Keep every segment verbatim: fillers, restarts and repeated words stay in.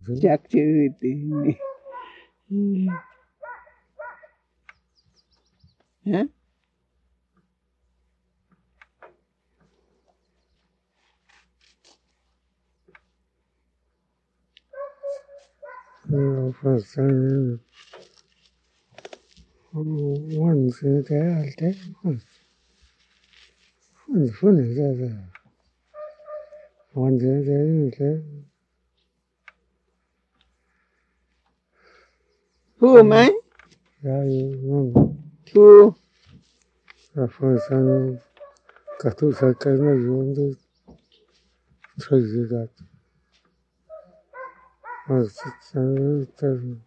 chắc chữ thì hả person once there, once funny there. One day there, who am I you who a person got to say, can you do crazy that? Was it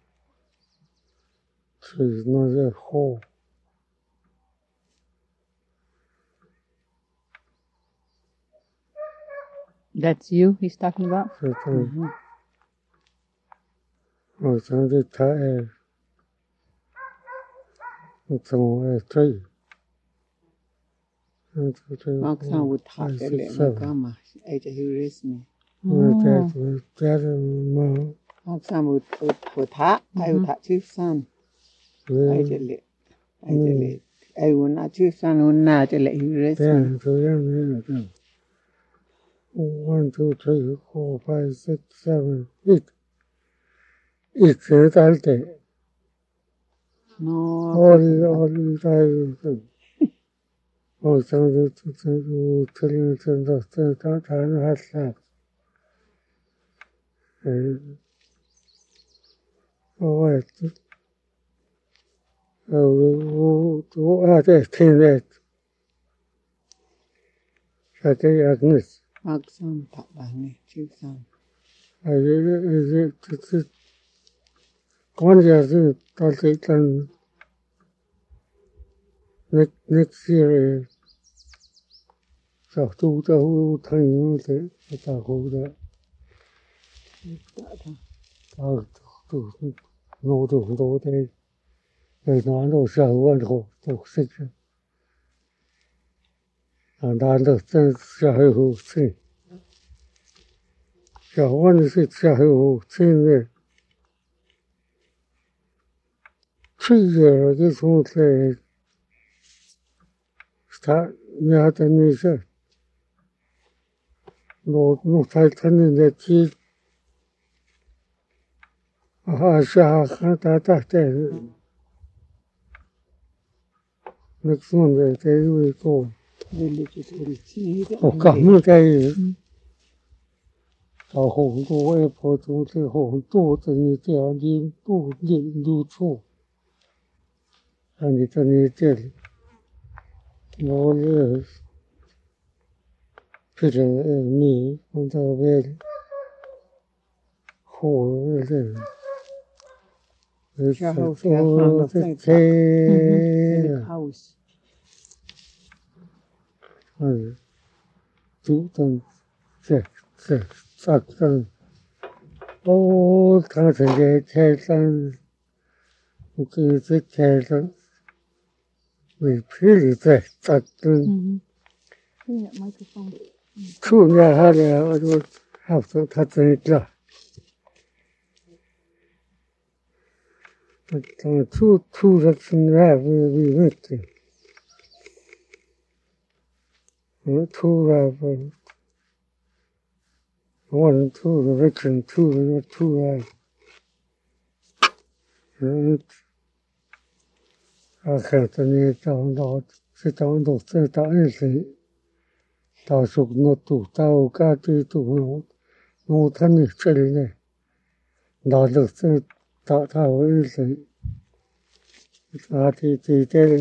trees not a hole? That's you he's talking about? Mm-hmm. Or something tired. It's on a tree. Mark some would have to let me come. I just raise me. That that Mark some would would have. I would have two son. I just let. I just let. I will not two son. Will not let you raise me. One, two, three, four, five, six, seven, eight. Eight years old. No. All these, all these times. Oh, some of the things telling them the things that I had that. Oh, wait. Oh, what is ten that? That is Agnes. Mark some papa me two son. I is it it is one year to take and next next year. So two two things that that are good. Oh, two no two no day. There's no no show one go to six. And I understand show who see. So one is it show who see there. Three years this whole say start yeah then is no no titan in the cheese. Ah, shaka ta ta ta. Next one they they will go. Religious will see. Oh, come they. 到红多外婆都在红多的你这样的不领路处，让你在你这里，我是陪着你on the way 火的， 下后下上我了再的打。 天， house。 嗯，主动这这这这，哦，他这个台上，我给这台上。We really that that Mm-hmm. Yeah, microphone. true yeah had a have to touch it but two two that's in there we we went two uh one two the reckon two two uh I can't any down out sit down to sit down anything 到时候我读到家里读我看你这里呢，那就是到到为止，啊，这这这，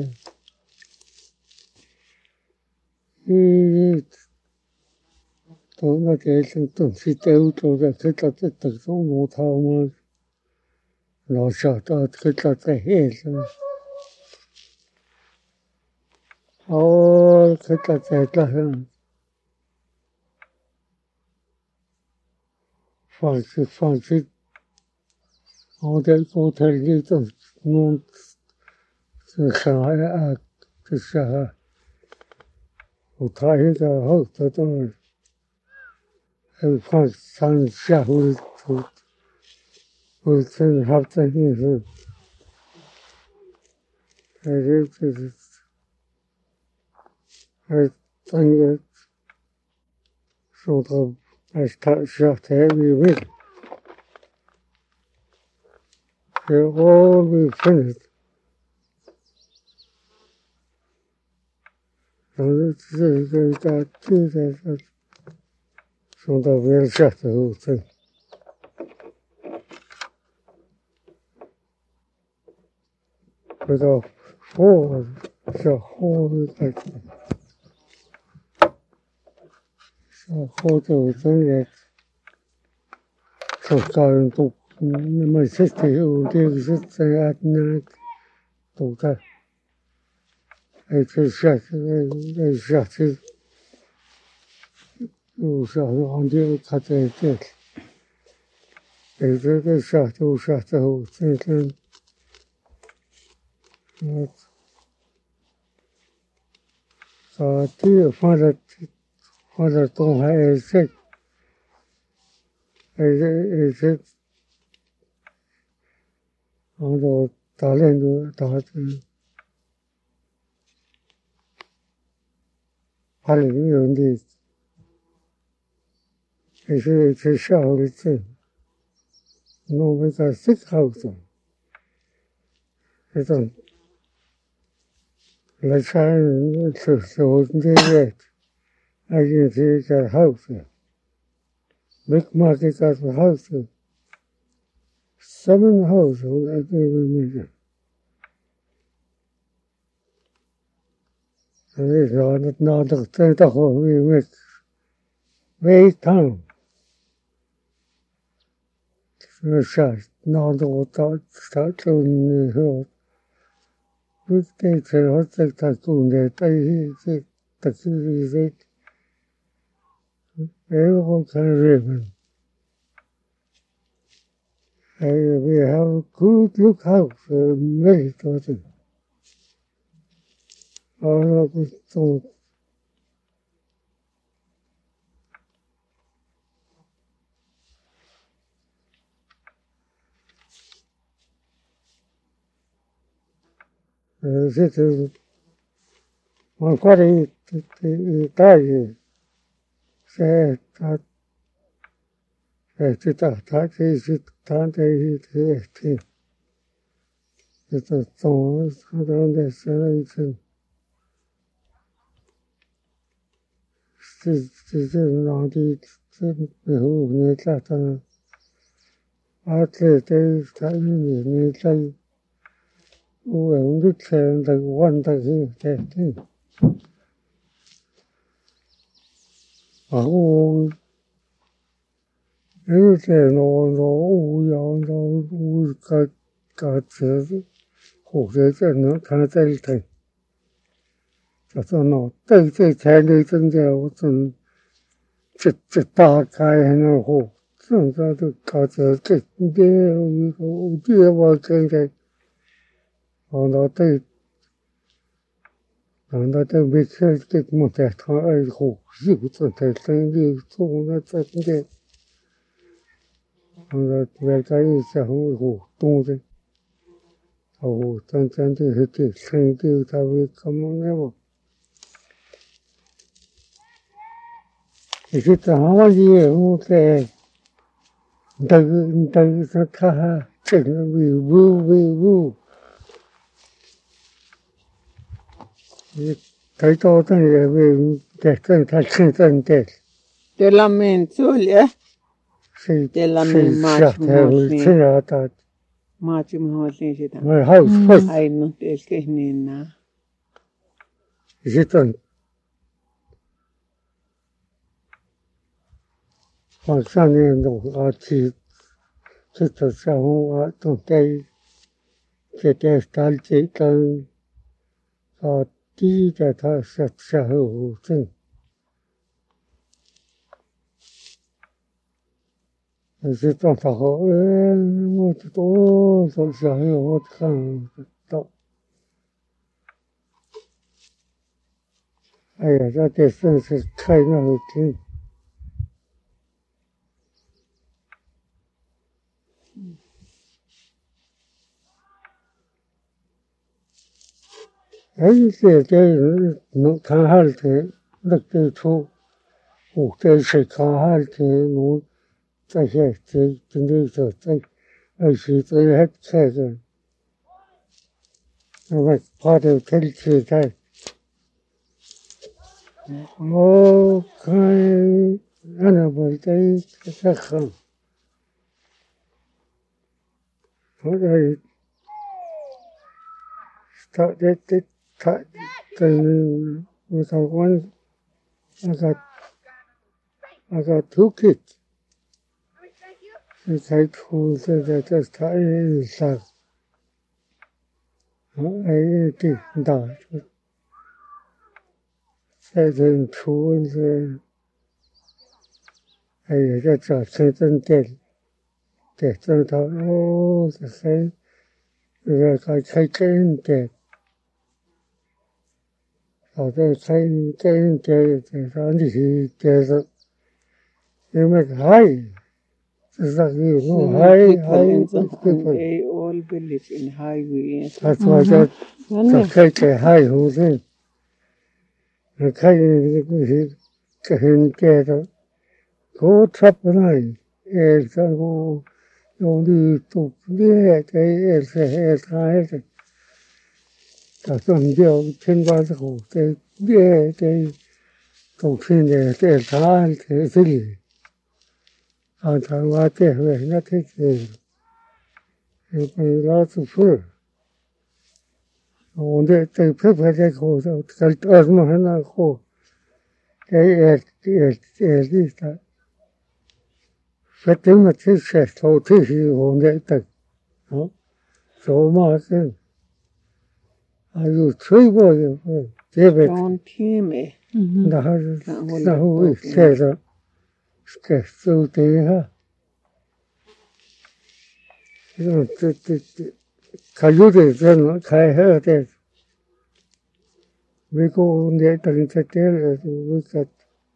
嗯，到那个是东西都做的，这个这这种木头嘛，老小到这个在黑上，哦，这个在这上。放弃放弃，我在我在里头弄是很爱啊，就是啊，我他一个后头都还放上下回头我真好真是，还是就是，还真个说到还是他小台里面，也我没分。然后这个大就在这送到别人下之后，这回到货小货的开始，小货就真的受到人都那么些的有这个是这样那都在，哎，这下去哎下去。有下往就他在这里，哎，这个下就下之后，这个，嗯，啊，地放在放在东海也是，也是也是，然后打练的打的，把里面有的也是去下午的这，弄那个石头子，这种。来看是说这个，I can see a house, big market house, seven houses I think we made. And it's not not the third of we make very town. So shot, not the water start to the hill. We take the hotel tattoo that I take the city. Everyone can live. And we have a good look house, uh, very good. All of it, so c'était encore détail. C'est c'est attaqué, c'est tenté, c'est c'est son dans des sélections. C'est c'est dans des c'est où n'est pas tant. Athlète, ça n'est pas où on dit que the one that is that. Ahụ eze n'ọnụ ụya n'ụlọ ka kasị hụrụ nó khá dễ thấy. Cho cho nó đây đây thế này真的我真这这大概那好，真的都搞这这这我这我真的，我那对。然后这没看这么在他爱好，又在在生又做那在这，然后外加又在很好动的，哦，真真的是这生的他会怎么那么？也是在好些我在，那个那个他这个维护维护。thấy to thế này về để chân thật chân chân để để làm mình thôi nhé để làm mình mà thế là ta mà chúng họ lên thế đó mà house first ai nó để cái này na gì tên mà sao nên nó ở chỉ chỉ cho sao ở trong đây chỉ để ta chỉ cần ở đi để ta sẽ sẽ hữu chân是正常好，哎，我这多少小孩我看到，哎呀，这得真是开那个天。 ấy thì cái nó thằng hai thì được cái thu ủ cái sự khá hai thì nó在些这经济所在而是这些这个那么怕的天气在我看那那么在在很我在他这这他这我在玩那个那个 two kids 才出这个这他一上哎对大在这出这哎呀这这这真点对这他哦这还这开开真点好在开真点这上你去接着因为还That's So many people in Zambia, they all believe in highway. why that the cake high who's in. The cake can get a go trap line. It's a go only to be as a head high. That's on the ten was a whole day. Yeah, they don't think they're hard to see. On time, what they were not taking. It was lots of food. On the paper, they called out, as Mahana Ho. They ate it at least. Fatima said, so tissue on that. So much. Are you three boys? David. Don't hear me. The husband, the who said, so they have. Kayude then I heard it. We go on the internet, we got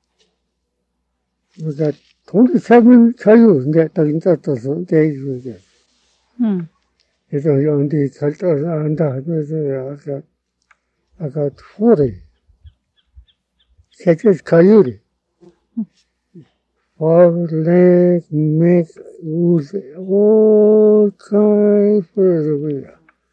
we got twenty-seven Kayus that the internet days with it. Hmm. It's on the culture and I got I got forty. That is Kayuri. All leg, make, use all kinds of way.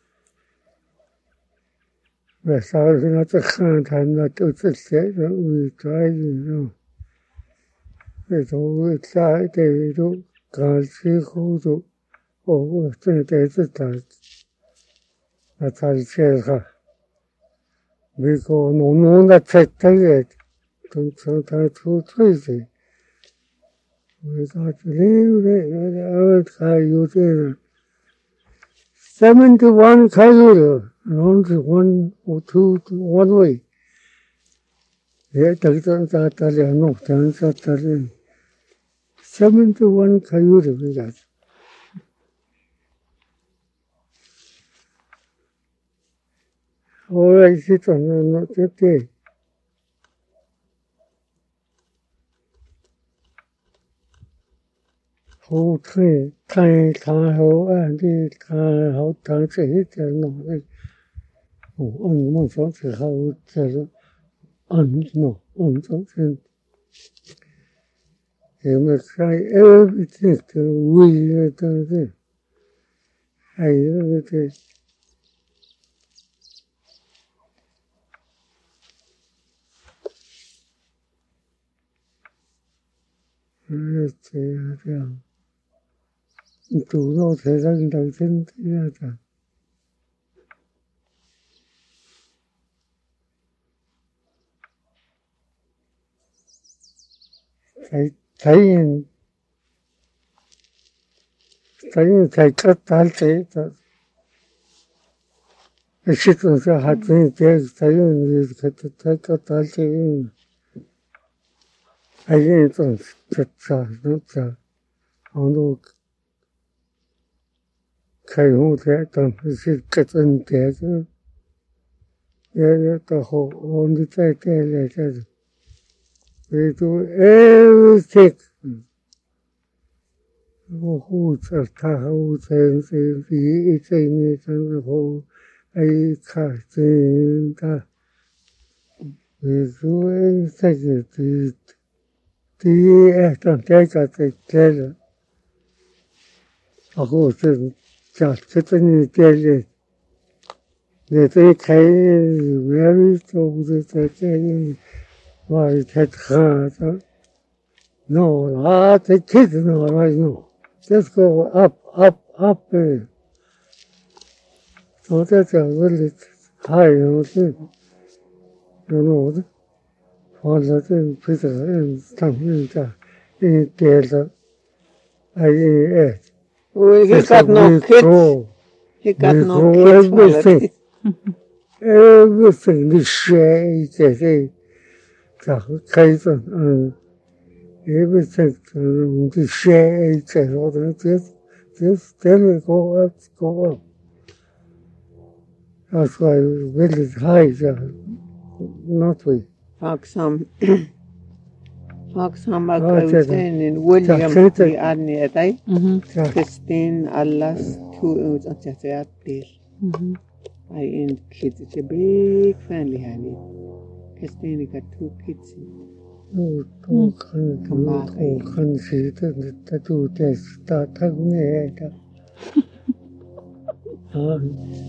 The south not the hand not to say that we try, you know. It's always like they do, can't see who do, or think there's a time. That's how it says, we go no, no, that's it. Don't sometimes too crazy. We got to leave the old Coyote. Seventy-one Coyote, only one or two, one way. Yeah, doesn't that tell you? No, doesn't tell you. Seventy-one Coyote we got. All I sit on not that day. Whole tree, tiny, tiny, whole, and the tiny, whole, tiny, hit and no, oh, on one something, how it on, no, on something. You must try everything to we do this. I do this. Let's see, yeah. Chủ đô thế dân đầu tiên thế là cả. Thấy, thấy, thấy, thấy cất tán thế, cái sự tình sẽ hạt thế, thấy, thấy cất tán thế, thấy cái tổng chất trả, nó trả, ông đâu, khai hữu thế, tổng sự cất ơn thế, yeah, the whole, on the side there, there, we do everything. Who says, who says, the eating is and the whole, ai kasi ta visual security ti ehtan teka te tele ako se chat kitani tele ne te kai very so the tele why that ha no ah the kids no right no just go up up up so that's a really high you know for the Peter and something in there I Oh, he got no kids. He got we no grow kids. everything. Everything we share today. The Kaiser and everything we share each other. Just, just then we go up, go up. That's why we really high, not we. Foxham. Foxham Oh, Accounting in William the Arney. Mhm. Christine Allas two is on the deal. Mhm. I and kids. It's a big family, honey. Christine got two kids. Oh, oh, can oh, can see the the two days start having it. Ah.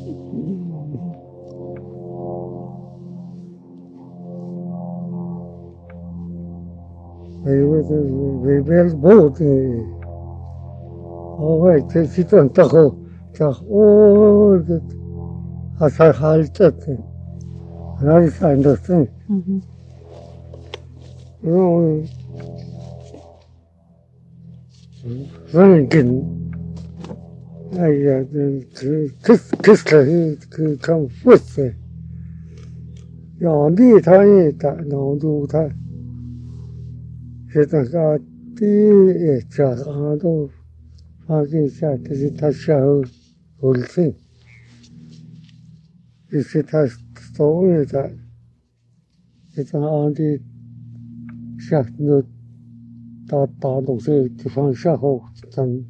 We we will both. Oh, wait, she don't talk. Talk. Oh, that. As I halted. Nice, I understand. Mhm. You know, Rankin. I kiss kiss he come with me. 养地他也打农度他，现在个地也加上都发现下，这是他小后生，这是他所谓的，这个安的下那打打东西地方下后真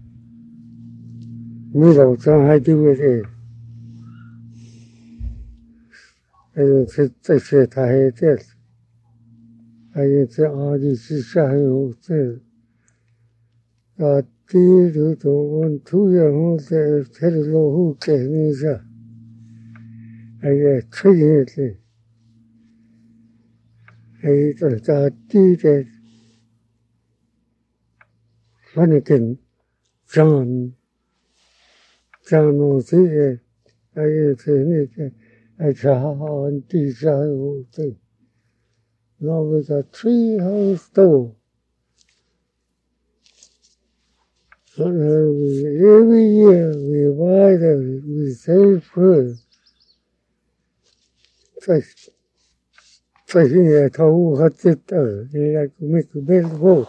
没有真还对不对？呃，这这些他还在。还有这安的是下后这。啊，第一头头我突然我在开始老虎改那下，哎呀，吹叶子，哎，这个第一个，反正跟讲讲东西的，哎呀，这那个，哎，这好地下后这，那为个 tree house door。Every year we buy the, we save food. 在在现在头五和这的，现在没个没个。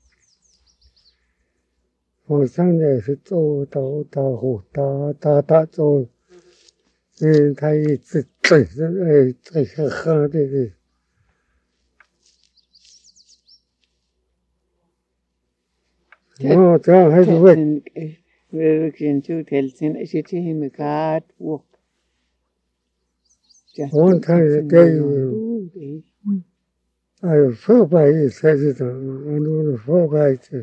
我现在是做到到火打打打做，嗯，他一直整是哎这些喝的的。哦，这样还是会。 We can do Telsin. I should see him a card walk. One time a day, I fell by his head and on the fall by it.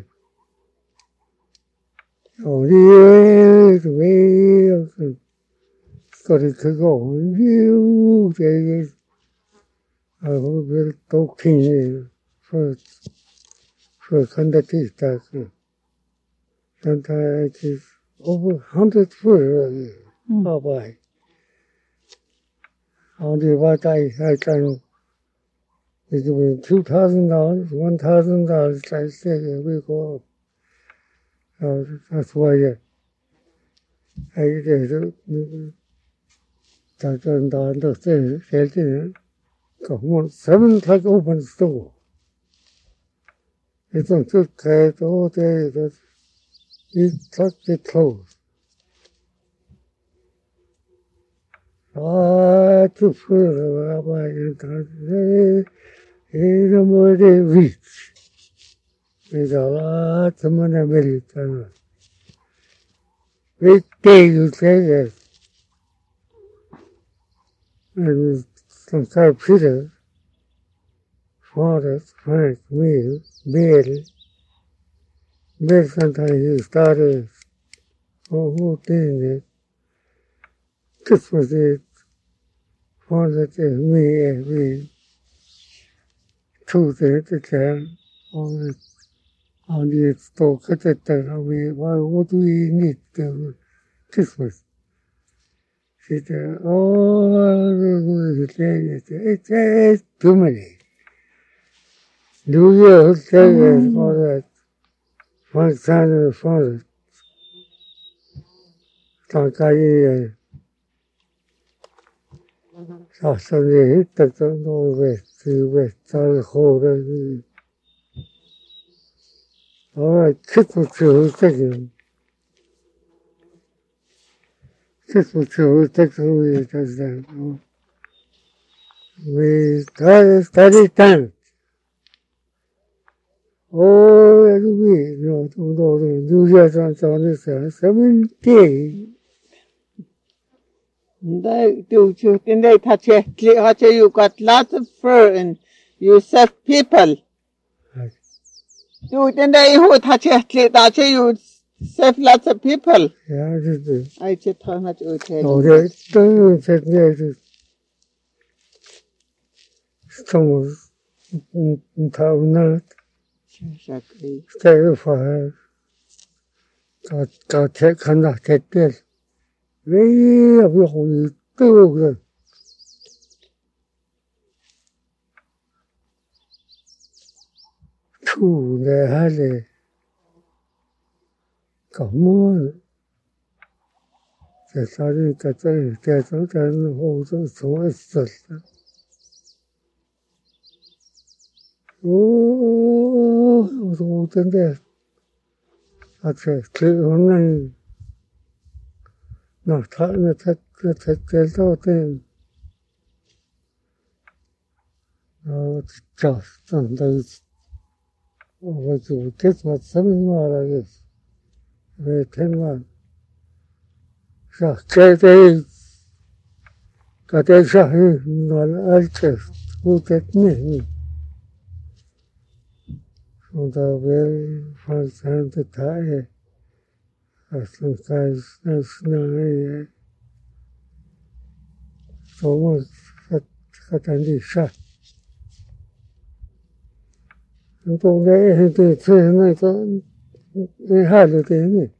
Oh, yeah, the way got it to go. You, they, I will talking for for conducting that. Sometimes it is over a hundred foot. Oh, boy. Only what I, I can, it's been two thousand dollars, one thousand dollars, I say, we go up. Uh, that's why I, I did it. That's when the understand, selling, come on, seven like open store. It's on two days, all day, that it's like it closed. Ah, to further about it, in a more reach. With a lot of money, American. Big day, you say yes. and sometimes Peter, Father, Frank, me, Bill. Bill sometimes he started whole, whole thing. This was it. Father, me, and me. Two things to tell. All this. On the store, cut it down. We, what do we need to this was? She said, oh, it's, it's too many. Do you say it for that? One side of the forest. Tankai, Sassani hit the northwest, to west, south, hold. All right, kids were two taking. Kids were two taking away does that. We started study time. Oh, every week, no, no, no, New Year's on Sunday, seventeen. They do you think they touch it? You got lots of fur and you serve people. Do you think they who touch it? Touch you serve lots of people. Yeah, I just do. I just how much you tell. Oh, they don't take me to some in town not. Stay for her. Got got take cannot take this. Very very good. Two they had it. Come on. They started to say, there's something also so it's oh, so then there. That's it. Clear on no, time that that that there's no thing. Oh, it's just and those. Oh, what you get what seven more, I guess. Very ten one. So, get a got a shot in the chest. Who get me? So the very first time to tie. Sometimes that's not so much got any shot. And so they had to train like they had it in it.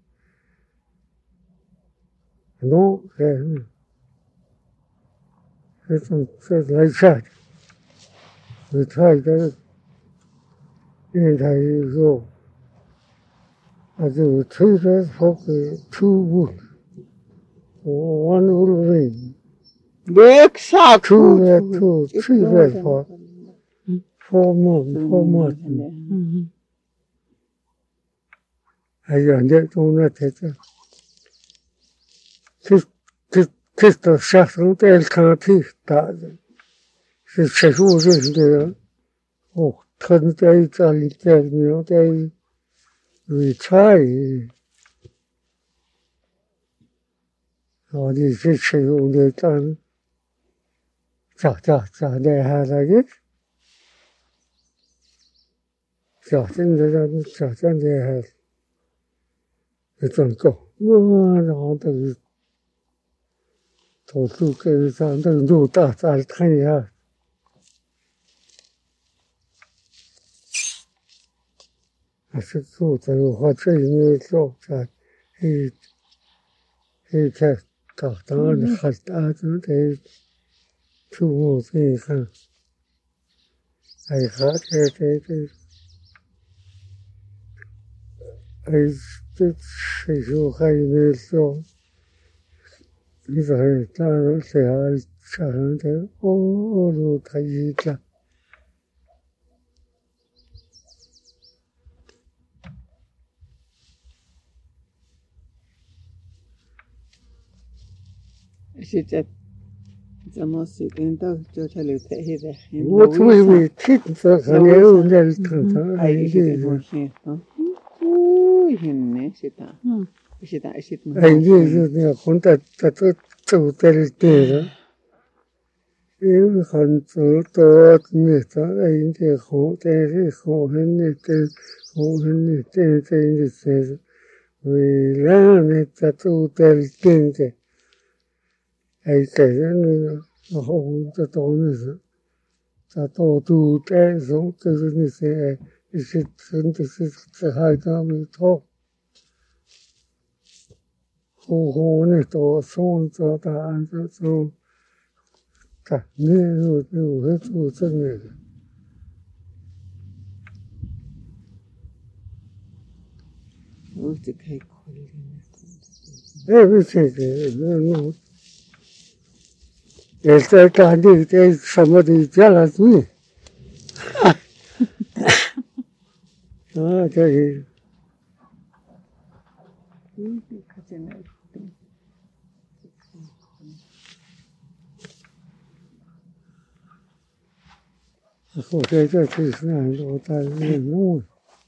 No, it's like shot. We tried that in the years I do two red folk, two wood, one wolverine. Big shot. Two red, two, three red folk. Four months, four months. I got that on that. Kiss, kiss, kiss the shot on the country. That is just what is there. Oh, ten days, I tell me, they. We try. All these issues all the time. Ja, ja, ja, they had like it. Ja, then they had, ja, then they had. They don't go. One on the total case on the road that I'll tell you. I said, so they were watching me so that he he kept got on the hot out and they two more things. I had it. I did say so high in so. He's a town, say, I found it. Oh, look, I eat that. She just the most in the totally here. What we we kids are new little I did it here. Oh, hinne sitä. Sitä sit. I did it on that that to tell it. 因为很多多你在一点红但是红很你的红很你的真的是为了你在做的真的哎给人呢然后这都是在到处在说就是那些一些真的是这还他们错红红的都送着答案这种看你有有会做这个我只可以考虑 everything no no it's a kind of there's somebody jealous me ah okay okay这这是很多大人弄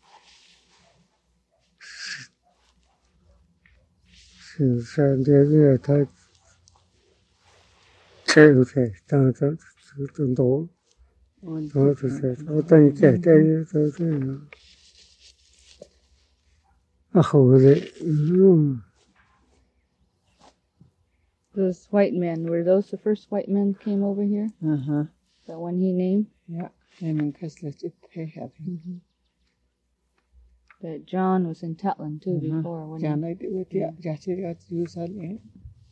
是三天月他这个才当这这这多我这才我等于改改这这样啊好的嗯 Those white men, were those the first white men came over here? Uh-huh. The one he named? Yeah. Heming Kaslet it have him. But John was in Tutland too before. When John I did with yeah, Jachiri at usually.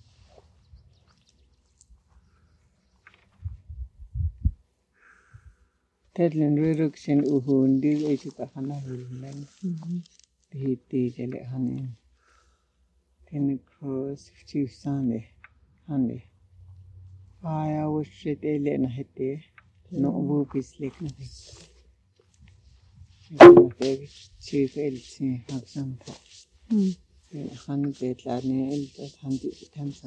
Tutland reduction uhundi which is a hana hulman. The tijele honey. Ten cross chief Sunday. Honey. I was shit alien hit there. No book is like nothing. Chief Elsie have some hundred ladney elders hundred times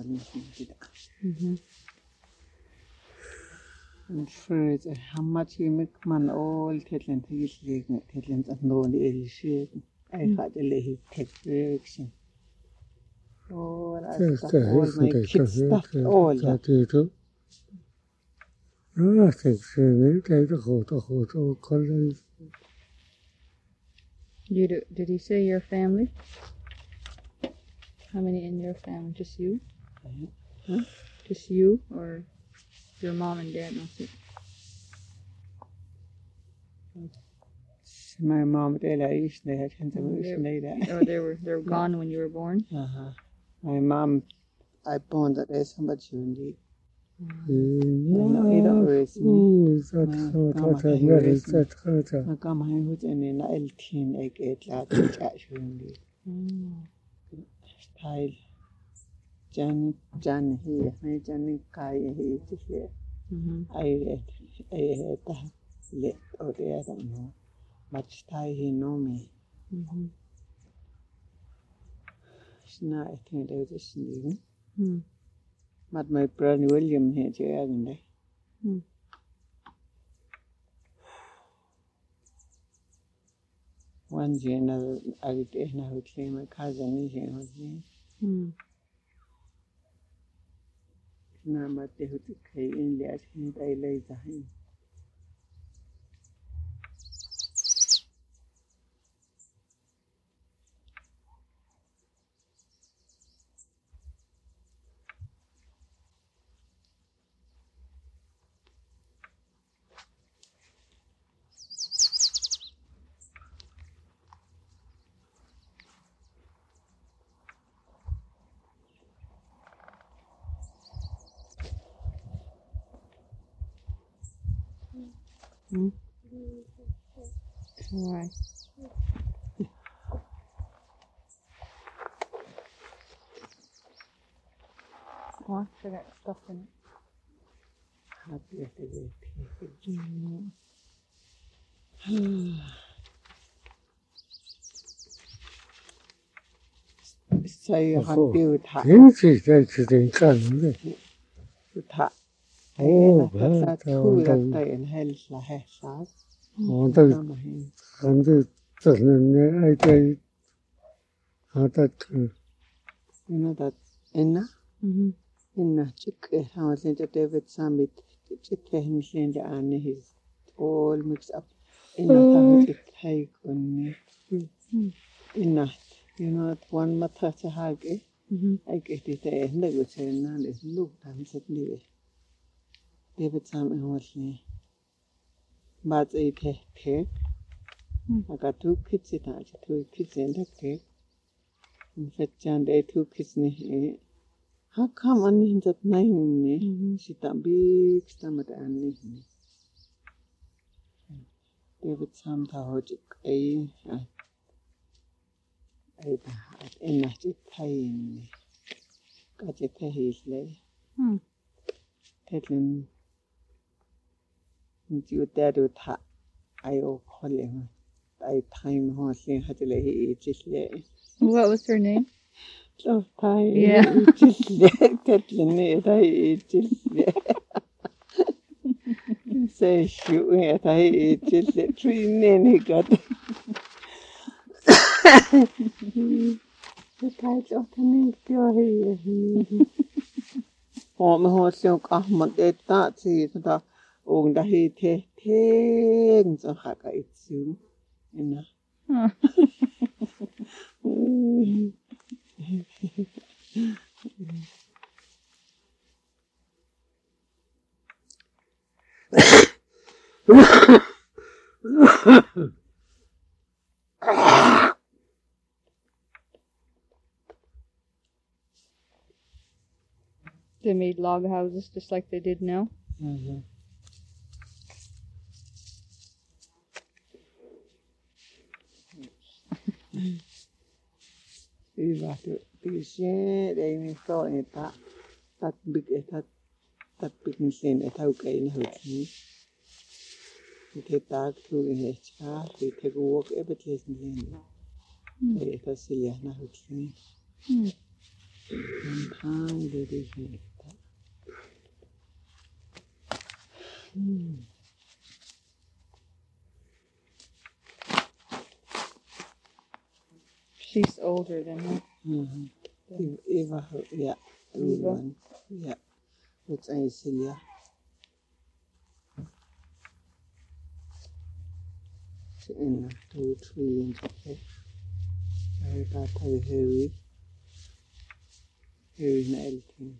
and further how much you make man all Tetland is leaving Tetland and no the shit. I had a lady take direction. Oh, I stuff all my kids stuff all that. I think you do, did he say your family? How many in your family? Just you? Huh? Just you or your mom and dad mostly? My mom did I used to have that. Oh, they were they were gone when you were born? Uh-huh. My mom I born that there's somebody you no, raise me. I come home with an eighteen egg eight large actually. Style Jan Jan here, my Jan Kai here to here. I I had let or the I don't know. Much tie he know me. It's not I think they were just leaving. But my brother William here to Agnes. One day another I would claim my cousin here with me. Now but they would say in the asking I lay the hand. Hmm? Why? What? I got stuff in it. Happy at the So you have to tap. This is the kind To tap. Oh, that's cool that day in hell's la hash. Oh, that's and the doesn't I tell how that you know that Inna? Mm-hmm. Inna chick how I think David Summit chitlehin ane he's all mixed up. Enough of it take on me. Enough. You know, one matter to hug it. I get it a negotiation and it's looked and said, David Sam and was me. But it take. I got two kids, it had two kids in the cake. In fact, and they two kids. How come on in that nine? She done big stomach and David Sam Tahojic, a in a tiny. Got it a his lay. Telling you dad would have. I call him. I time horsing had to lay it just lay. What was her name? So time. Yeah. Just let it. I just say shooting at I just let three nanny got. The title of the name still here. Oh, my horse young Ahmad, that sees the old he take things of Haka it's you. You know. They made log houses just like they did now. Mm-hmm. You got to be sure they may throw it that that big that that big machine at okay in her team. You take that to in H R, you take a walk every place in the end. It was silly, not her team. One time they did it. She's older than her. Mm-hmm. Eva, yeah, Eva, yeah, which I see, yeah. In two, three inches. I got a heavy, heavy nail thing.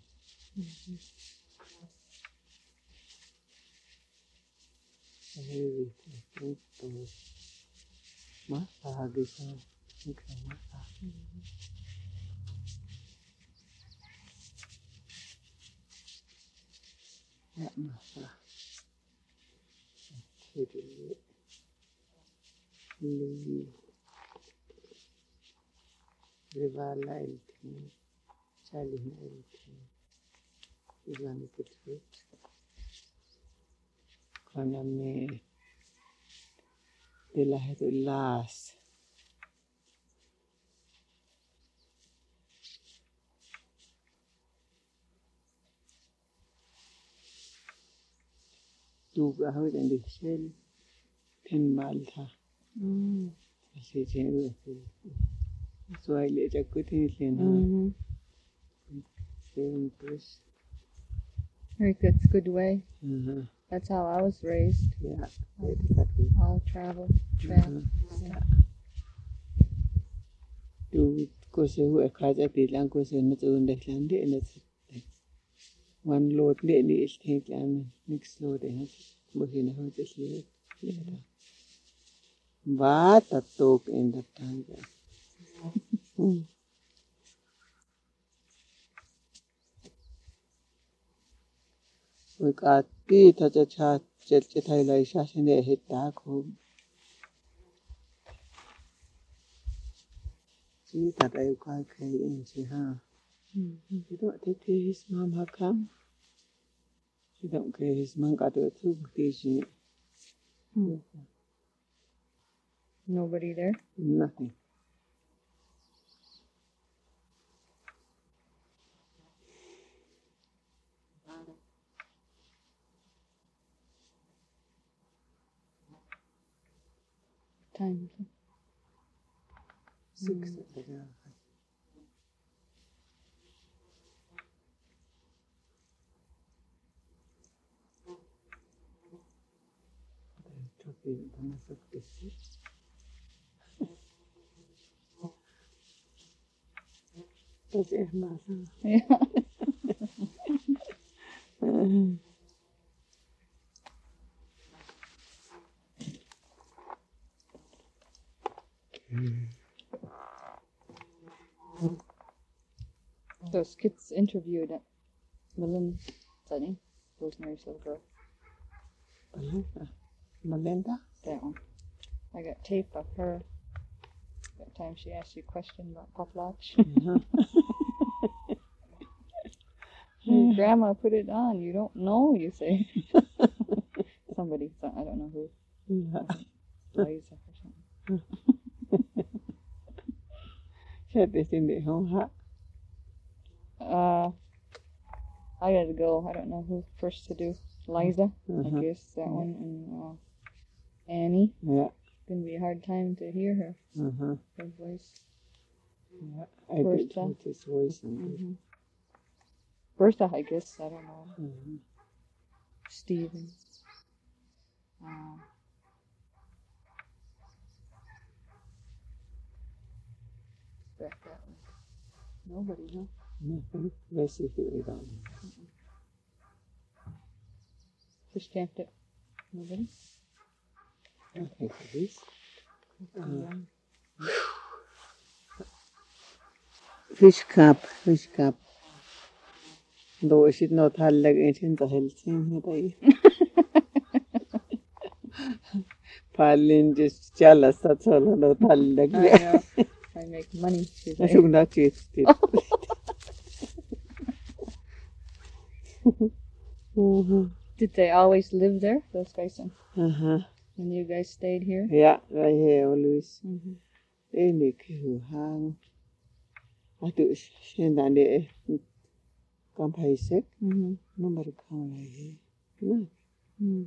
Heavy thing. Massage is a massage. Yeah, massage. Lily. Rivala elthing. Chalina elthing. Islamic fruit. Koname. De la las. Du har den det selv. Den malta. Mm. Así se so I let a good thing. Very good. It's a good way. Mm-hmm. That's how I was raised. Yeah, that way. All travel. Travel. Yeah. Du go se hu ekhaja bilang go se na tun de lan de na one load de ni is take lan next load de mo hin ho de le ba ta tok in the time. We got ki ta cha cha che che thai lai sha sin de hit ta ko see that I quite okay in she ha. You don't take his mom how come? She don't care his mom got to two teaching. Nobody there? Nothing. Time. Six. didn't come as a busy. That's it, Martha. Yeah. Those kids interviewed at Melinda, Sunny, Rosemary's little girl. Melinda. Melinda? That one. I got tape of her. That time she asked you a question about potlatch. Uh-huh. Your grandma put it on. You don't know, you say. Somebody, I don't know who. Yeah. Liza or something. Said this in the home, huh? Uh, I gotta go. I don't know who first to do. Liza, Uh-huh. I guess that one, and uh, Annie. Yeah. Gonna be a hard time to hear her. Uh-huh. Her voice. Yeah. I First did time. with his voice and Mm-hmm. Bertha, I guess. I don't know. mm-hmm. Stephen. Uh, back that way. Nobody, huh? Nothing. Let's see if we don't. Fish camped it. Nobody? Okay, for this. Yeah. Fish cup, fish cup. Though I should not have like anything to help him. Palin just jealous, that's all I know. I know. I make money. She's I like, should not taste it. Mm-hmm. did they always live there, those guys, and Uh-huh. and you guys stayed here? Yeah, right here always. Mm-hmm. They make you hang. I do send on the come pay sick. Mm-hmm. Nobody come like here. No. Mm.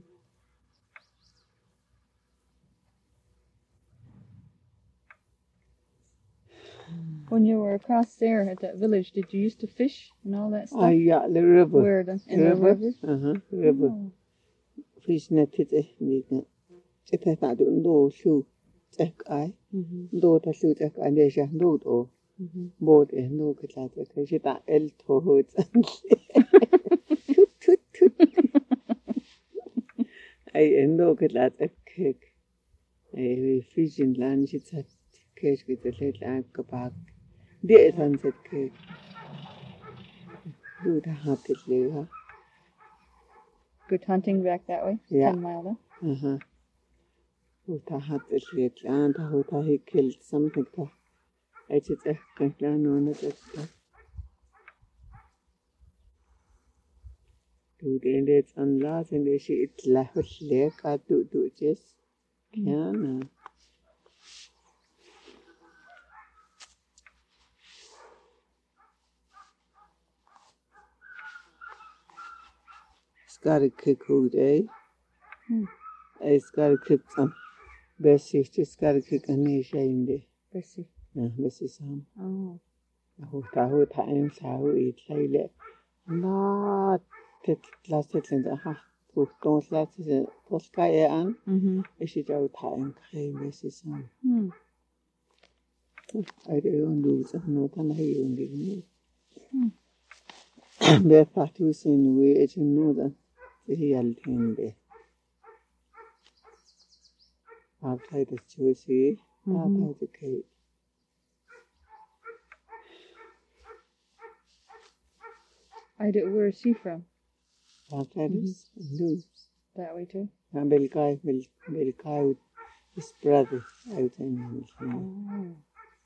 When you were across there at that village, did you used to fish and all that stuff? Ah, yeah, the river. Where the, in the river? Uh-huh, river. Oh. Fish net it, it, it has not done no shoe. Check eye. Mm-hmm. Do the shoe check eye, they shall do it. Mm-hmm. Board and no good like that. She that el toads. Toot, toot, toot. I know good like a cake. I fish in land, she said, cake with the little egg back. There is sunset cake. Do the happy liver. Good hunting back that way? Yeah. Ten mile then? Uh huh. Who the happy little and who he killed something. I just a can't learn on it. Do the Indians and last and they see it laugh leg. I do do just can. It's got a kick who day. It's got a kick some. Bessie, just got a kick a knee shame day. Bessie. Yeah, Bessie some. Oh. Who who time how it like not that last it in the ha. Who don't last it the sky and Mm-hmm. is it out time came Bessie some. Hmm. I don't lose no time I only me. Be parties in way it know that the real thing there. Outside the juicy, outside the cake. I did, where is she from? Outside is loose. That way too? And Belkai, Belkai with his brother out in Oh.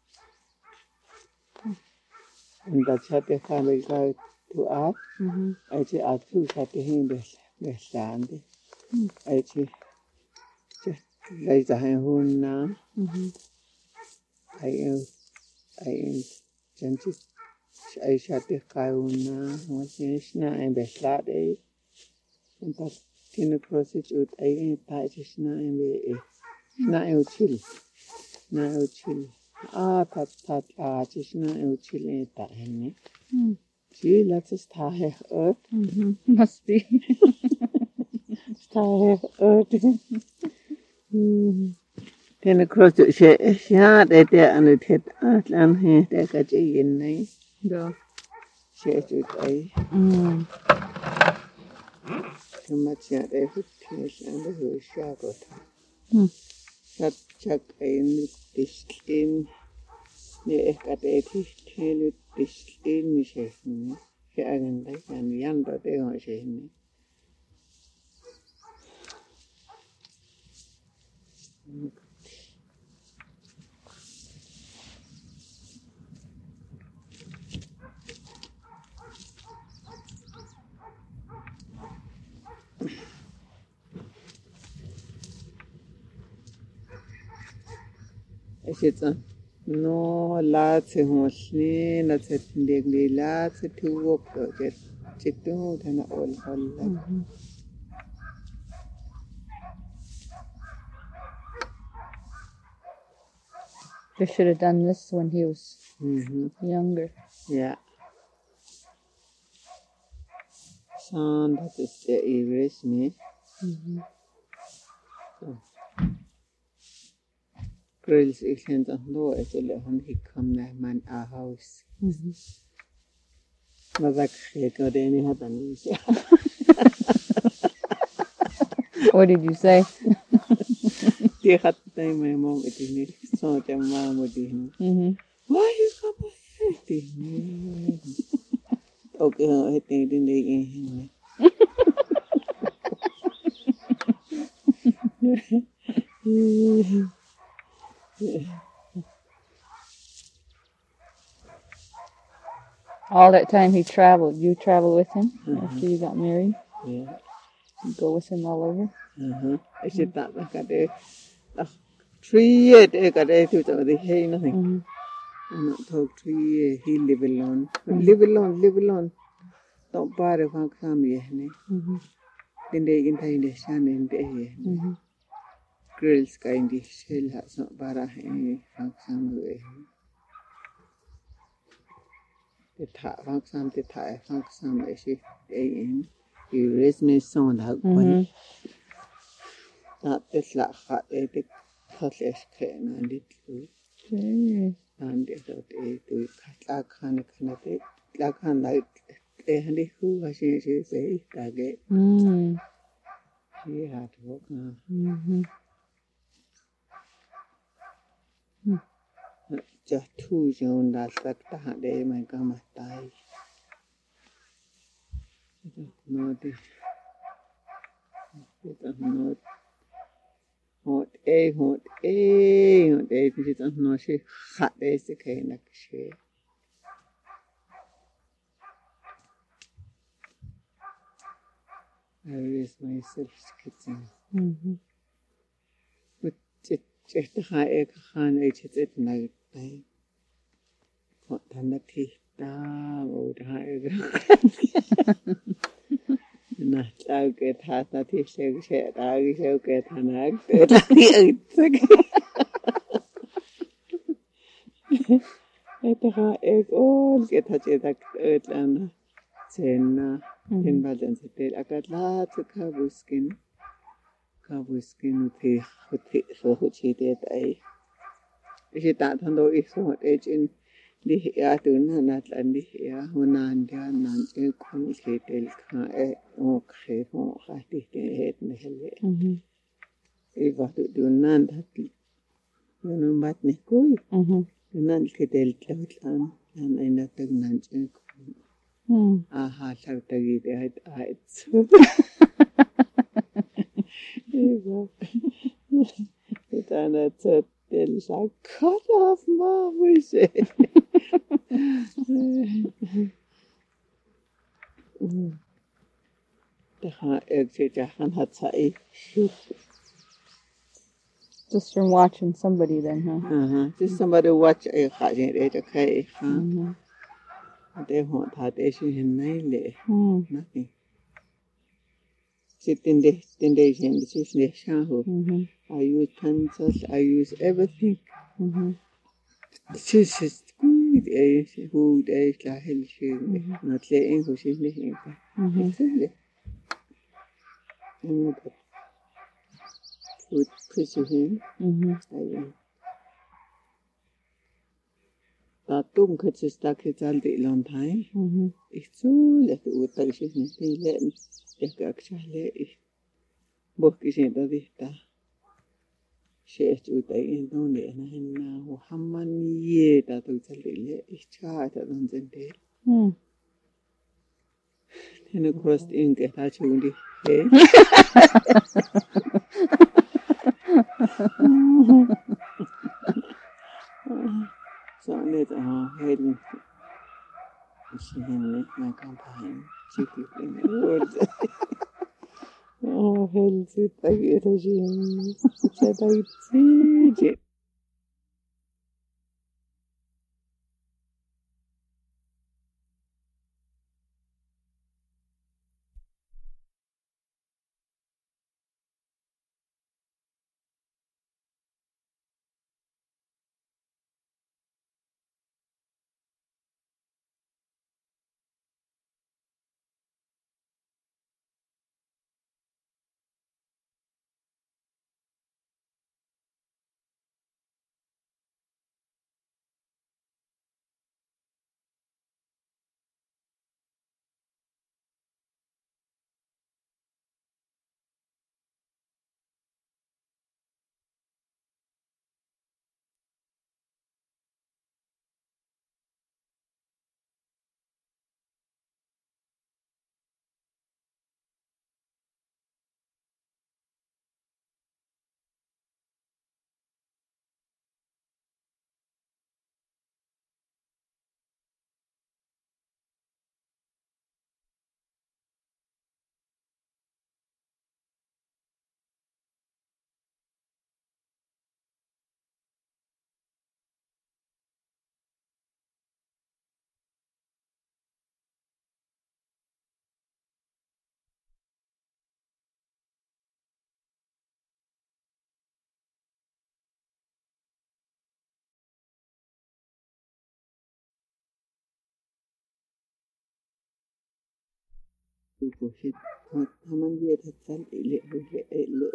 and that's how they come Belkai to art. Mm-hmm. I say art too, that the him best stand. I say, later I own now. Mm-hmm. I am, I am, just I shot the guy on now. What's in it now? I'm best that day. And that can a prostitute. I ain't tight. It's not in the not out chill. Not out chill. Ah, that that ah, it's not out chill. Ain't that any? Mm. Gee, let's just tie earth. Mm-hmm. Must be. Tie earth. Then across the share that there and it had Atlan here, there got a in name. Yeah. Share to day. Mm. Too much yet every case and the who shall go. Mm. That chuck in this in the Ecadati tell it this in me shaking me. Again, they can yonder they are shaking me. Is it no lots of horse, lots of diggly, lots of two walk project. Chitu and all all. They should have done this when he was Mm-hmm. younger. Yeah. Sound that is the erase me. Mm-hmm. So. Grills isn't on no as a little he come there man our house. Mm-hmm. Mother got any had an What did you say? They had time my mom with him. So the mom with him. Mm-hmm. Why you come here? Okay, I think in the evening. All that time he traveled, you traveled with him Mm-hmm. after you got married? Yeah. You go with him all over? Uh-huh. I said that like I did. Three years I got to do the hay nothing. Mm-hmm. I'm not talk three years. He live alone. Mm-hmm. Live alone, live alone. Don't bother from family. Mm-hmm. Then they can find the sun in the Mm-hmm. girls kind of shell has not bother from family. The top from some the tie from some is it in. You raise me son out one. That is like hot a big process can and it too. Okay. And it is to cut a kind of kind of it. Like kind like a handy who was she say that Mm. she had to work now. Mm-hmm. Just two young that that day my grandma died. I don't know this. I don't know. Hot a hot a hot a. I don't know she hot is the kind of she. I raised myself kitchen. Mm-hmm. But just just the high egg han I just at night time. Hot and tea. Down old high egg. Nè, tao kể thà ta thì sẽ sẽ ta cái sẽ kể thà nè, kể ta thì ít thôi. Cái ta cái ôn kể thà chỉ ta ít là nè, trên nè, trên bao giờ sẽ tới akat lá từ cá buskin, cá buskin thì thì số hụt chi tiết ấy. Cái ta thằng đó ít số hụt ấy trên đi hiểu từ nè nè là đi hiểu hôm nay đi ăn cái con cái tel khai ô khai ô khai thì cái hết này hết. Cái vật từ từ nè thật nó bắt này coi. Từ nè cái tel kéo lên là này là từ nè cái con. À ha sao từ cái để hết hết. Cái vật. Cái ta là thật tel sa cut off my voice. Just from watching somebody then, huh? Uh-huh. Just somebody watch a cat in the cave, huh? They want that issue in Naile. Nothing. Sit in the in the in the shadow. I use pencils, I use everything. She's just good age, good age, like hell, she not letting who she's living. food preserving. Mhm. Ayun. Tatung katsista kitsaldi long time. Mhm. Isul at utagishin nile yakakshale ich. Bokishin tadita. Sheet utagin doni na hinna Muhammad ye tatu tsalile icha tatun zende. Mm. Tena crossed in ke ta chundi he. So net ah heading. She had my companion. She could in the words. Oh, hell, sit like it as you said. I see it. Bullshit. Haman dia tatsan ile ile ile.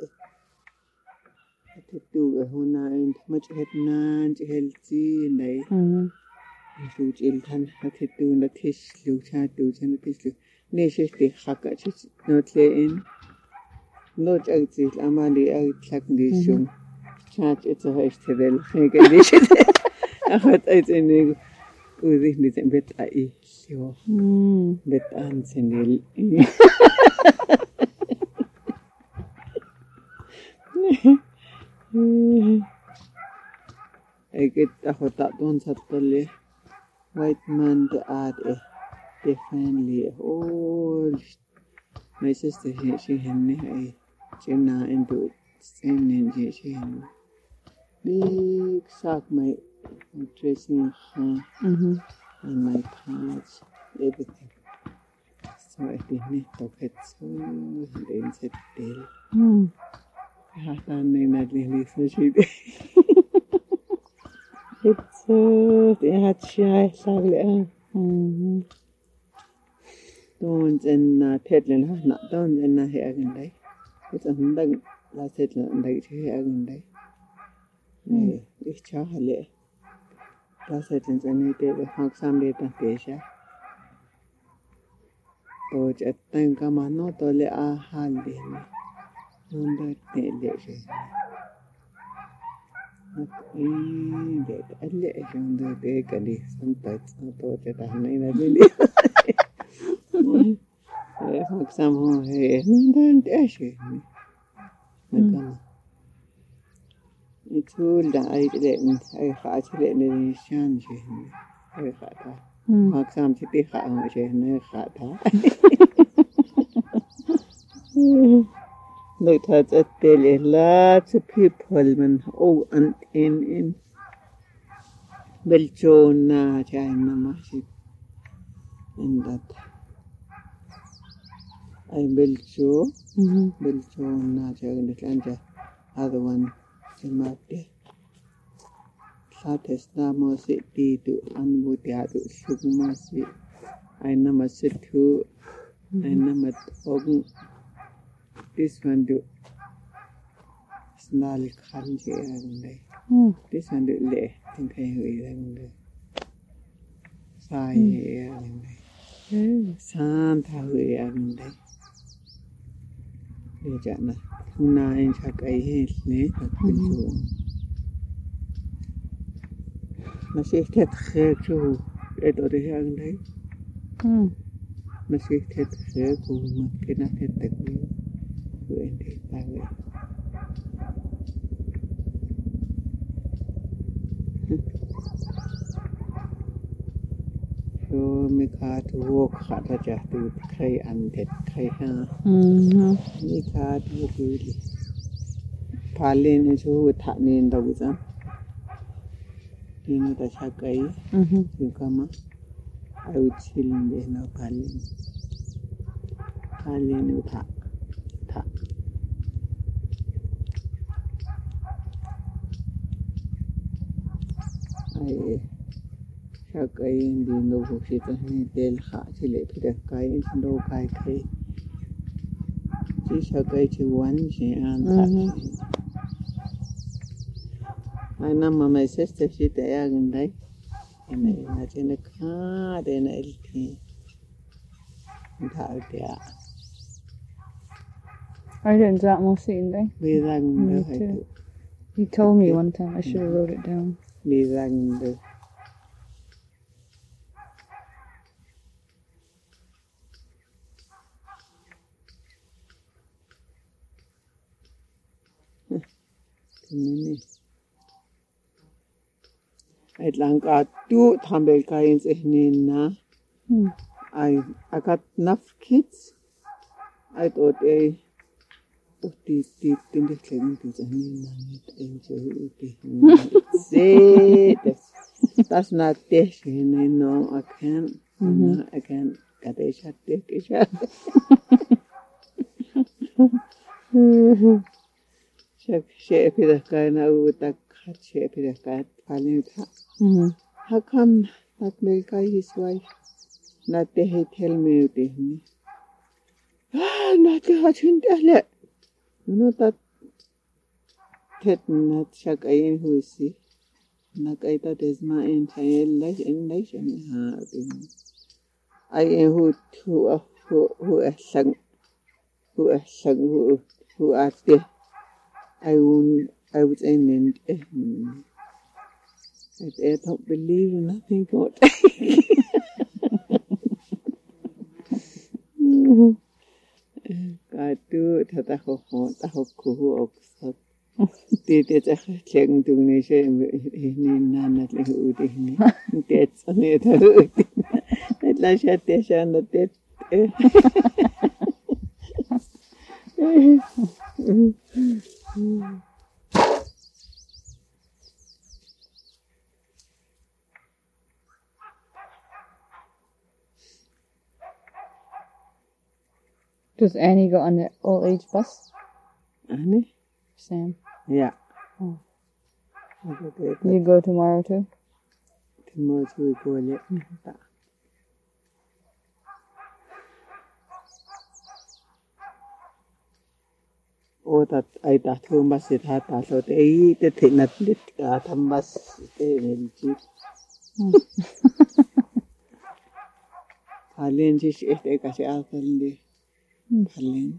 Tatu huna in much head nan healthy nay. Mhm. Luch ilhan tatu na tish lucha tu chen tish. Neshe ti haka chis not le in. Not agzil amali agtlak di shum. Chat it's a hashtag. Hege Achat uit in de oerig niet een bed ai. Yo. Mm. Bed aan senil. Ik het achat dat doen satelle. White man de aard eh. De family. Oh. My sister she she henne ai. Jenna into sen en she henne. Big sock my dressing her. Mhm. And my parts, everything. So I didn't talk it so then said deal. Mm. I had done in that really so she did. It's so they had shy sagly. Mhm. Don't and Tedlin not don't and I hear again day. It's a hundred last Tedlin and they hear again day. It's Charlie. Last Tedlin's and they did a hog some later Asia. Tôi sẽ tăng cả mà nó tôi lại à hàn đi này nó đã để lệ rồi nó ý để đã lệ rồi tôi để cả đi xong tới tôi sẽ tặng này là đi đi hoặc xong rồi nó đã để rồi nó cầm ít thôi đã ai lệ ai khá chỉ lệ này sang rồi ai khá ta hoặc xong chỉ biết khá rồi nó khá ta Look at it, there lots of people man oh and in in Belgium China masih and that I Belgium Mhm. Belgium na China and other one Zimbabwe Sates namo city to anbutia to sugmasi I nama situ I nama ogun This one do snal kanji agande. Mm. This one the le think I agande. Sai agande. Mm. Santa agande. Dia jana. Una in chakai hele takilju. Nasihtet khechu edore agande. Mm. Nasihtet khechu makina tetekni. Kuende tawe. So me kat walk khata jahtu khai andet khai ha. Mm. Me kat wukuli. Palin is who tani in the wizard. You know the shakai. Mhm. You come. I would chill in the no palin. Palin you ta ta. I shakai in the no shit and del ha chile to the kai in no kai kai. She shakai to one she and that. I know my sister she there and I and I in a car then L P. There. I didn't that most in there. Me Me too. You told me one time. I should have wrote it down. Me rang I'd lang got two tumble kinds in na. I I got enough kids. I thought a Uti ti tin de klem tu zani na mit enjoy uti. Say that's not this no I can't. No, I can't. Got a shot take a shot. Chef chef the kind of the cat chef the cat falling. How come that milk his wife? Not the he tell me to Ah, not the hot in the You know that Ted not shak ayin who is see. Nakaita desma in child life in nation. I am who who who who a sang who a sang who who are there. I won't I was in it. I don't believe nothing good. God do that I hope I hope who also did it a checking to nation in none at the Udini. That's on it. It like a station that it. Does Annie go on the old age bus? Annie? Sam. Yeah. Oh. You go tomorrow too? Tomorrow we go let Oh, that I that who must it had that so they the thing that lit at a must stay in jeep. Palin just if they got out and the Palin.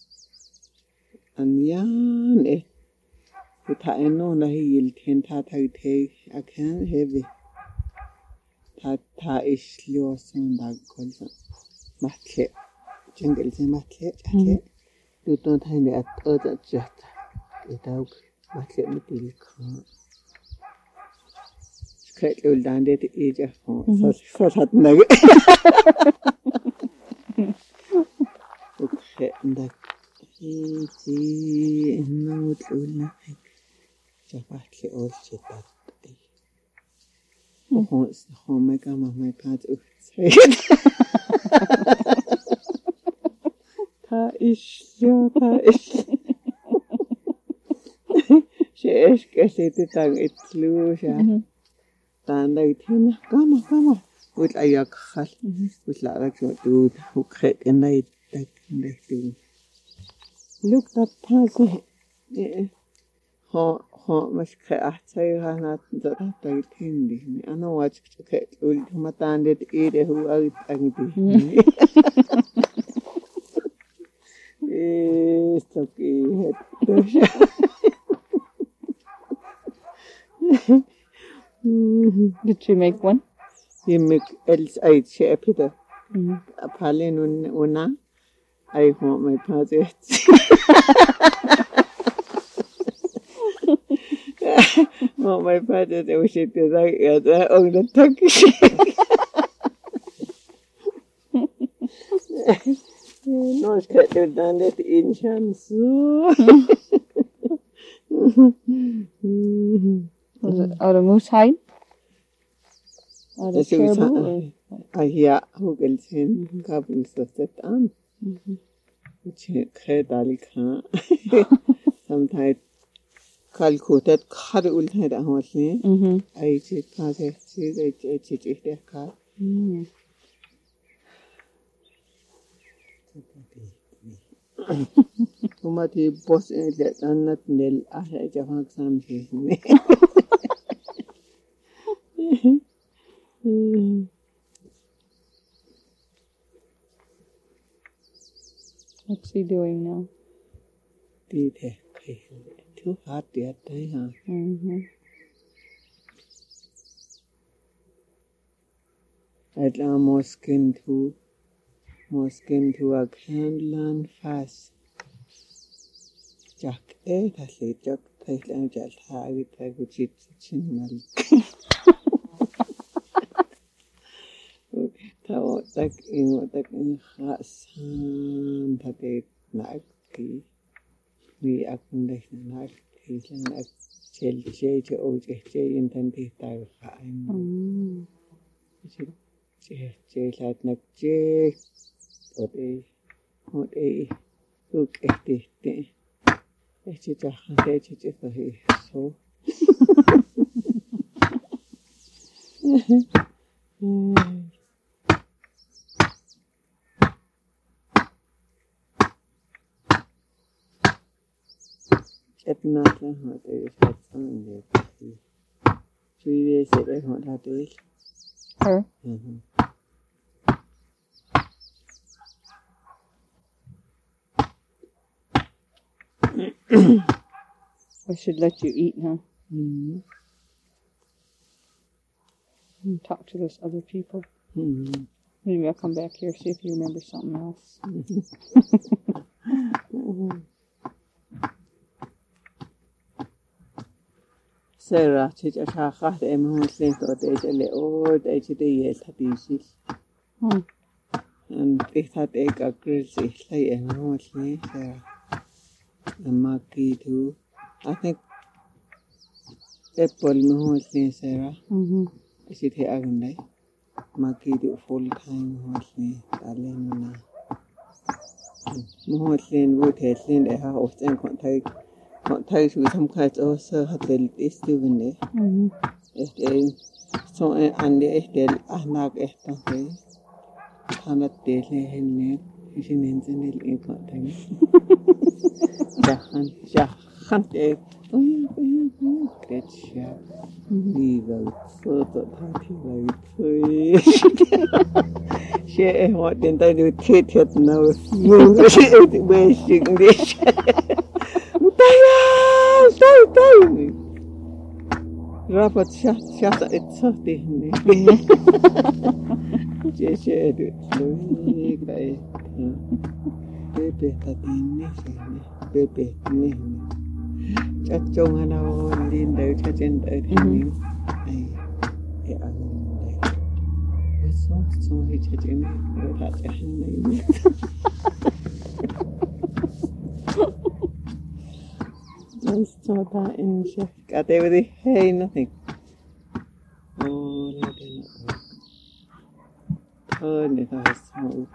And yan eh. But I know that he will tend to take I can't have it. That ta is lost on that calls. Matlet. Jungle say matlet. You don't have it at other jet. It out matlet with the Cut you down there to eat your phone. So that nugget. Okay, and that. Easy and no nothing. Jabaki all shit that day. Oh, it's the home make my part of it. Ta is your ta is. She is getting the tongue, it's loose. Stand out here. Come on, come on. With a yak hat, with like your dude who crack and night that they do. Look that puzzle. Yeah. هو هو مش كأحسن هنا تطلع تندي أنا واجد كأقول هم تاندت إيه هو أريد أنبي إيه استقي هتش Did she make one? يمك إلس أيد شيء كده أبالين ون ونا أي هو ما يبازت ما ما يبازت وش تزاي يا ده أول تكش نوش كده دانت إنشان سو Was it out of moose hide? Out of caribou? أهيا هو قلتين قبل ستة أيام شيء خير خان sometimes كالكوتات خار قلت هذا هو شيء أي شيء كذا شيء أي شيء شيء شيء ده كار هما تي بوس إلى أن نل أهل جفان سامشي What's he doing now? Đi thế, cái thứ phát tiết đấy hả? Mm-hmm. At la moskin to moskin to a candland fast. Jack eh, that's it, Jack, take and just have it, I would sit chin Tao tak in tak in Hassan Tate Naki. We acknowledge Naki and a chill J to O J intended to find. J like Nak J. What a what a look at it. It's a hundred for his so. It's not a hot day, it's Sunday. Three days at a hot day. Her? Mm-hmm. I should let you eat, huh? Mm-hmm. And talk to those other people. Mm-hmm. Maybe I'll come back here, see if you remember something else. Mm-hmm. Sarah, teach us how hard I'm hosting to the old age of the years at the Hmm. and it had a crazy like a mostly Sarah. And Marky too. I think Apple mostly Sarah. Mm-hmm. I should hear again day. Marky do full time mostly. Darling, mostly would have seen a house and contact. Contact with some kind of also had the Steven there. Mm-hmm. If they so and the Estel Anak Estan, Hanat Daily Henry, is in Engineer in contact. Jahan, Jahan, eh, oh, yeah, great shot. We go further party like three. She what didn't I do? Tit it now. Where she can dish. Stay, stay. Rapat shot, shot at something. Just said it. Baby, that in baby, chắc chung anh đâu lên đời cho trên đời thì mình này thì ở đây với số số thì cho trên người ta cho anh này let's talk about in chef got there with the hey nothing oh no they not turn it out small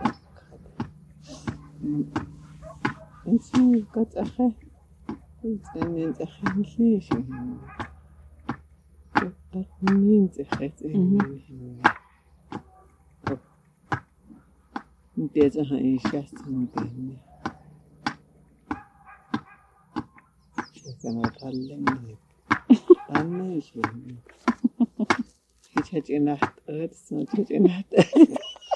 and so got a hey and then the handlish that means a head in there's a high shot in the gonna tell them that. I'm not sure. He's hatching that earth, so hatching that earth.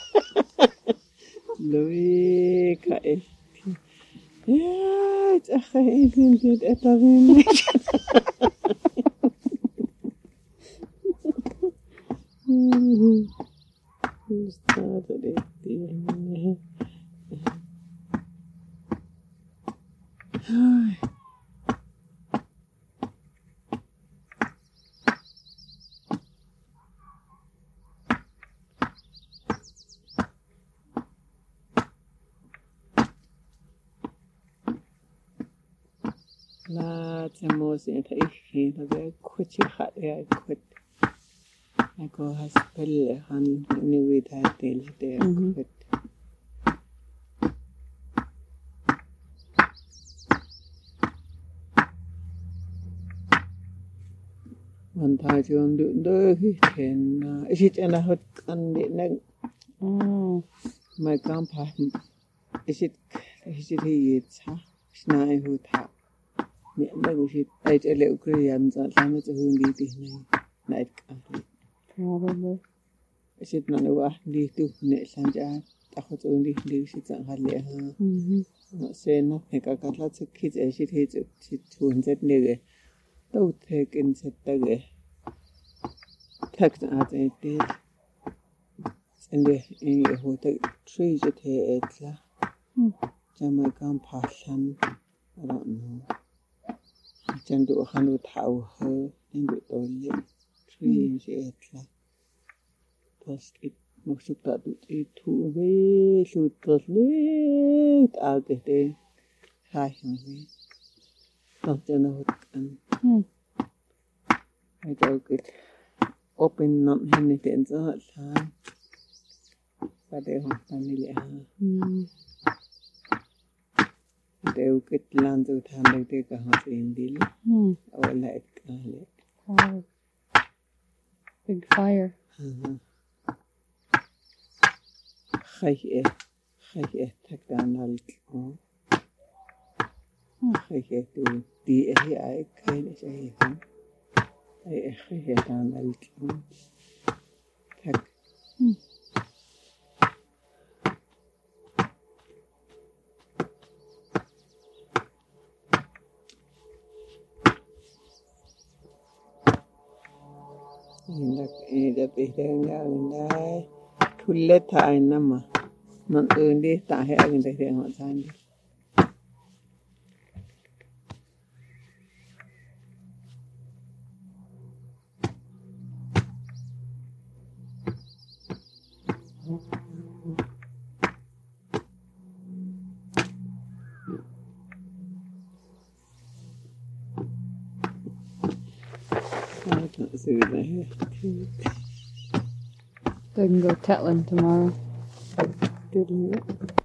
Louis, Kai. Yeah, it's a high bit at a village. Who started it? La temos in the evening, the quitchy hot air quit. I go hospital, and anyway, that day, there quit. One time, you do the can, is it in a hot and the neck? My grandpa, is it, is it he eats, huh? Snai who tap. I tell you, Koreans are some of the who need it night. Probably. Is it not a way to net Sanja? I was only leaves and hardly her. Not saying nothing. I got lots of kids as it hates it to and said nigger. Don't take and said dagger. Text at it did. And the in who take trees at here at Jamaican passion. I don't know. Chân độ khăn độ thảo hơ nên độ tối lên truy sẽ là plus it một chút tạ độ thì thu về chút tốt lên à cái đấy hai hàng về tổng cho nó hốt ăn hay cho cái open nằm hình này tiện cho họ sáng và để họ làm như vậy ha đều kết lan từ tham đây tới cả họ tiền đi ở lại cả lại big fire khai khai thắc đàn al khai tu đi ấy ai khai này sai không ai khai đàn al thắc Indak indak ihdenga indai thulle thai nama non undi ta he agin de de ngot san They can go Tetland tomorrow. Didn't it?